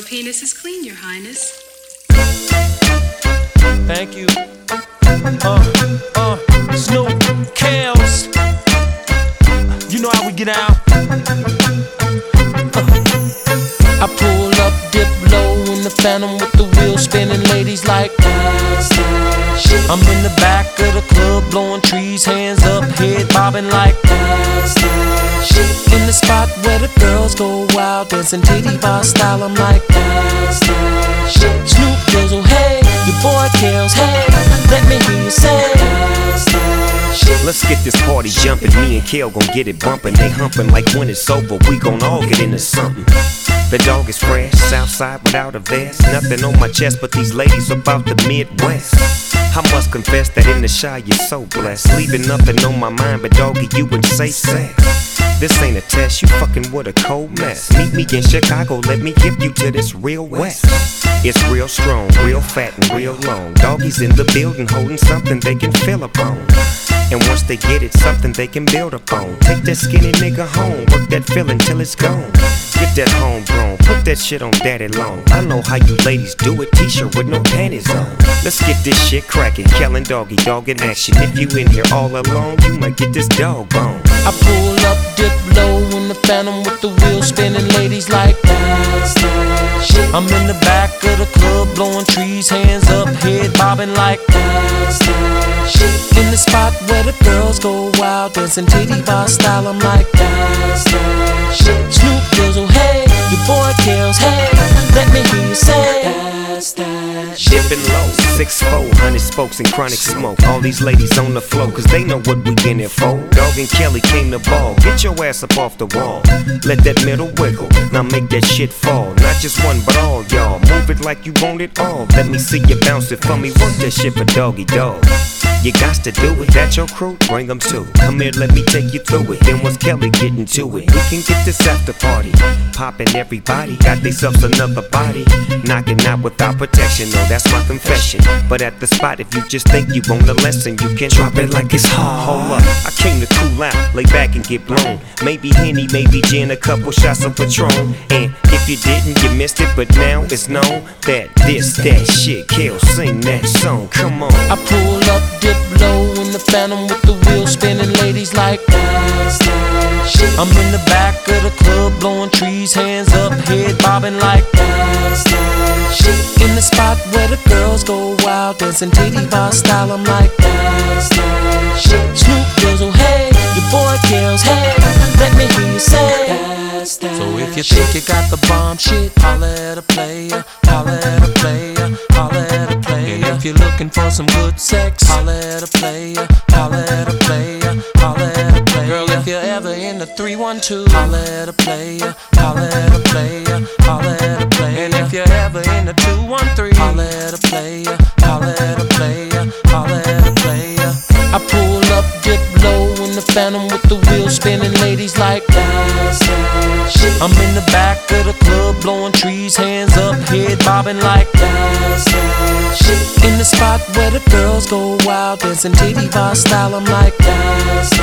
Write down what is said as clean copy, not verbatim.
penis is clean, Your Highness. Thank you. Snoop, Kels. You know how we get out. I pull up, dip low in the Phantom with the wheels spinning. Ladies like, I'm in the back of the club blowing trees, hands up, head bobbing like, in the spot where the girls go wild, dancing titty bar style. I'm like, Snoop Dizzle, hey, your boy Kels, hey, let me hear you say. Let's get this party jumping. Me and Kel gon' get it bumping. They humping like when it's over, we gon' all get into something. The dog is fresh, Southside without a vest. Nothing on my chest but these ladies about the Midwest. I must confess that in the shy you're so blessed. Leaving nothing on my mind but doggy, you would say sex. This ain't a test, you fucking with a cold mess. Meet me in Chicago, let me give you to this real west. It's real strong, real fat and real long. Doggies in the building holding something they can feel upon. And once they get it, something they can build upon. Take that skinny nigga home, work that feeling till it's gone. Get that homegrown, put that shit on daddy long. I know how you ladies do it, t-shirt with no panties on. Let's get this shit crackin', Kel and Doggy, dog in action. If you in here all alone, you might get this dog bone. I pull up, dip low in the Phantom with the wheels spinning. Ladies like, I'm in the back of the club blowing trees, hands up, head bobbing like, in the spot where the girls go wild, dancing titty bar style. I'm like, Snoop Dizzle, hey, your boy Kels, hey, let me hear you say. Dipping low, 6'4", 100 spokes and chronic smoke. All these ladies on the floor, cause they know what we in it for. Dog and Kelly came to ball, get your ass up off the wall. Let that middle wiggle, now make that shit fall. Not just one, but all y'all, move it like you want it all. Let me see you bounce it for me, work that shit for Doggy Dog. You got to do it, that your crew, bring them too. Come here, let me take you through it. Then once Kelly getting to it, we can get this after party. Poppin' everybody, got themselves another body. Knocking out without protection, no, that's my confession. But at the spot, if you just think you want a lesson, you can drop it like it's hard. Hold up, I came to cool out, lay back and get blown. Maybe Henny, maybe gin, a couple shots of Patron. And if you didn't, you missed it, but now it's known that this, that shit, Kel, sing that song, come on. I pull up, dip low in the Phantom with the wheels spinning. Ladies like, I'm in the back of the club blowing trees, hands up, head bobbing like, in the spot where the girls go wild, dancing titty bar style. I'm like, Snoop Dizzle, hey, your boy Kels, hey, let me hear you say. So if you think you got the bomb shit, holla at a player, holla at a player, holla at a player. And if you're looking for some good sex, holla at a player, holla at a player, holla at a player. Girl, if you're ever in the 312, holla at a player, holla at a player, holla at a player. And if you're ever in the 213, holla at a player, holla at a player, holla at a player. I pull up, dip low in the Phantom with the wheels spinning. Ladies like, I'm in the back of the club blowing trees, hands up, head bobbing like, in the spot where the girls go wild, dancing titty bar style. I'm like,